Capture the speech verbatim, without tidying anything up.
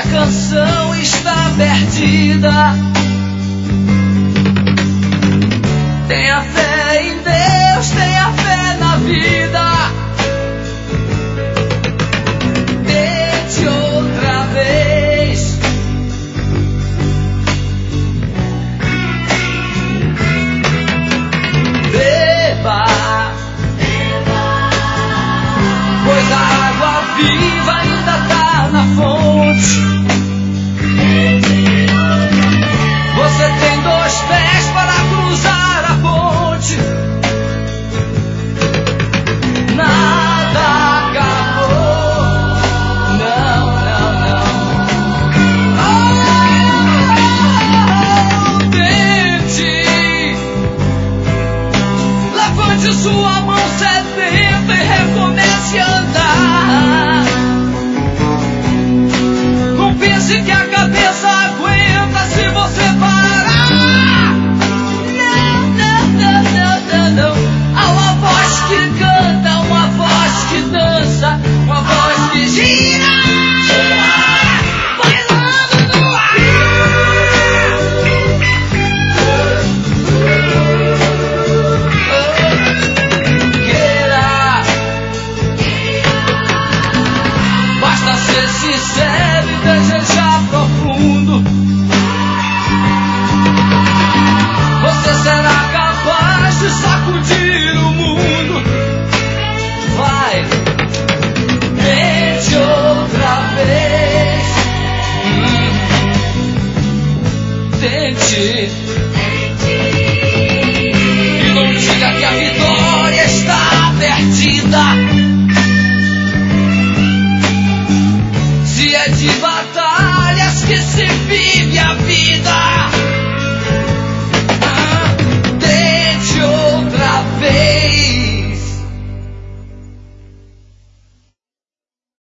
canção está perdida. Tenha fé em Deus, tenha fé na vida. Tente outra vez. Beba, pois a água viva ainda tá na fonte. Você tem dois pés para cruzar a ponte. Nada acabou. Não, não, não. Oh, tente. Levante sua mão sedenta e recomece a andar. Não pense que a cabeça aguenta se você parar. Não, não, não, não, não, não. Há uma voz que canta, uma voz que dança, uma voz que gira, bailando no ar. Queira, basta ser sincero e desejar profundo. Você será capaz de sacudir o mundo. Vai, tente outra vez. Hum. Tente. E não diga que a vitória está perdida. Se é de batalhas que se vive a vida.